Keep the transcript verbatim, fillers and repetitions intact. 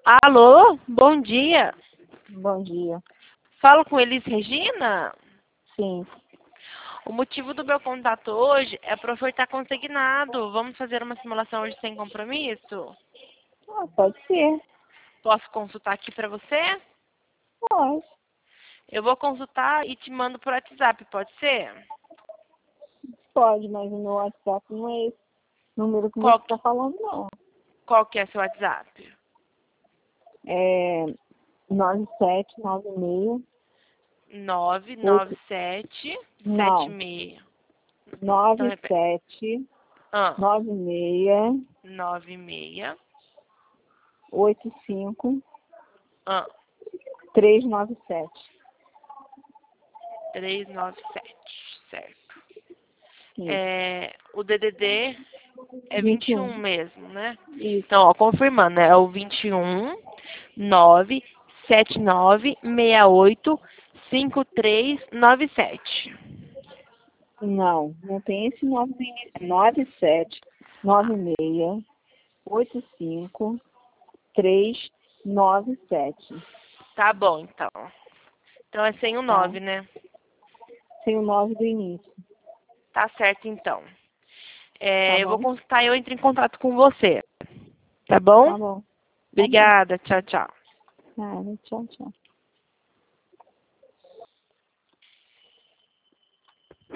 Alô, bom dia. Bom dia. Falo com Elis Regina. Sim. O motivo do meu contato hoje é para ofertar consignado. Vamos fazer uma simulação hoje sem compromisso? Ah, pode ser. Posso consultar aqui para você? Pode. Eu vou consultar e te mando por WhatsApp, pode ser? Pode, mas o meu WhatsApp não é esse número que você Qual, está falando, não. qual que é seu WhatsApp? É nove sete nove seis. nove nove oito. sete sete Não. seis. Então, nove repete. sete Ah, nove seis nove seis. oito cinco Ah, três nove sete. três nove sete, certo. Isso. É, o D D D é vinte vinte e e um. um mesmo, né? Isso. Então, ó, confirmando, né? É o vinte e um, nove sete nove seis oito cinco três nove sete. Não, não tem esse nome do início. nove sete nove seis oito cinco três nove sete. Tá bom, então. Então é sem o Tá? nove, né? Sem o nove do início. Tá certo, então. Tá É, eu vou bom? consultar e eu entro em contato com você. Tá bom? Tá bom. Tá bom. Obrigada. Tchau, tchau. Nada, tchau, tchau.